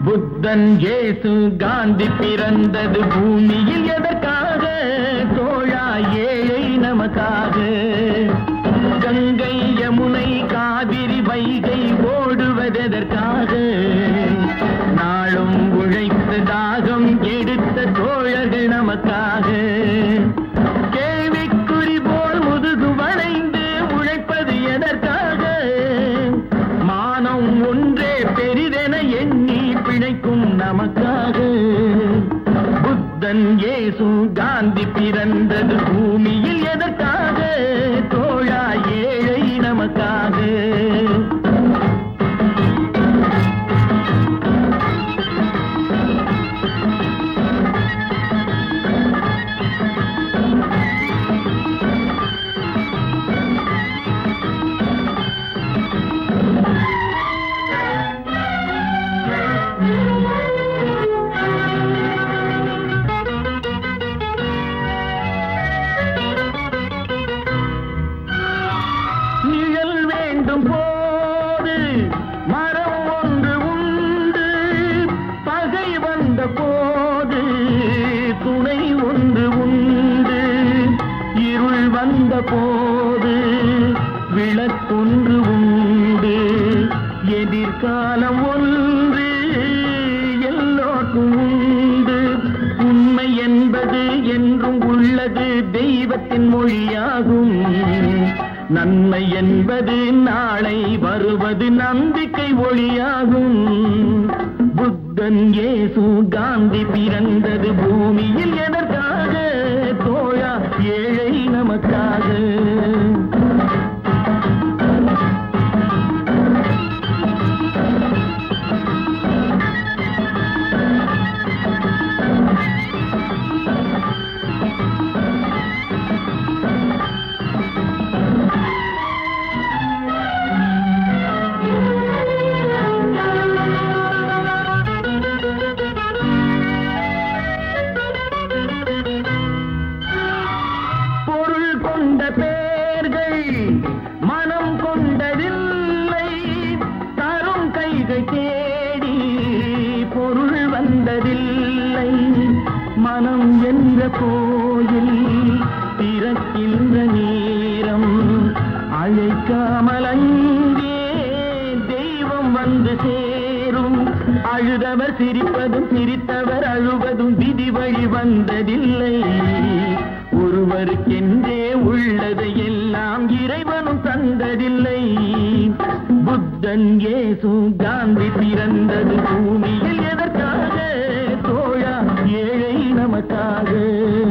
புத்தன் இயேசு காந்தி பிறந்தது பூமியில் எதற்காக? தோழா ஏழை நமக்காக. கங்கை யமுனை காவிரி வைகை ஓடுவதற்காக? நாளும் உழைத்து தாகம் எடுத்த தோழர்கள் நமக்காக. கேள்விக்குறி போல் முதுகு வளைந்து உழைப்பது எதற்காக? மானம் ஒன்றே பெரிதென எண்ணி பிழைக்கும் நமக்காக. புத்தன் இயேசு காந்தி பிறந்தது பூமியில் எதற்காக? தோழா ஏழை நமக்காக. போது மரம் ஒன்று உண்டு, பகை வந்த போது துணை ஒன்று உண்டு, இருள் வந்த போது விளக்கொன்று உண்டு, எதிர்காலம் ஒன்று எல்லோருக்கும் உண்டு. உண்மை என்பது என்றும் உள்ளது, தெய்வத்தின் மொழியாகும். நன்மை என்பது நாளை வருவது, நம்பிக்கை ஒளியாகும். புத்தன் இயேசு காந்தி பிறந்தது பூமியில் எதற்காக? தோழா ஏழை நமக்காக. கொண்ட பேர்கள் மனம் கொண்டதில்லை, தரும் கைகள் தேடி பொருள் வந்ததில்லை. மனம் என்ற கோயில் திறக்கின்ற நேரம், அழைக்காமல் அங்கே தெய்வம் வந்து சேரும். அழுதவர் சிரிப்பதும் சிரித்தவர் அழுவதும் விதி வழி வந்ததில்லை. ஒருவருக்கென்றே உள்ளதை எல்லாம் இறைவனும் தந்ததில்லை. புத்தன் இயேசு காந்தி பிறந்தது பூமியில் எதற்காக? தோழா ஏழை நமக்காக.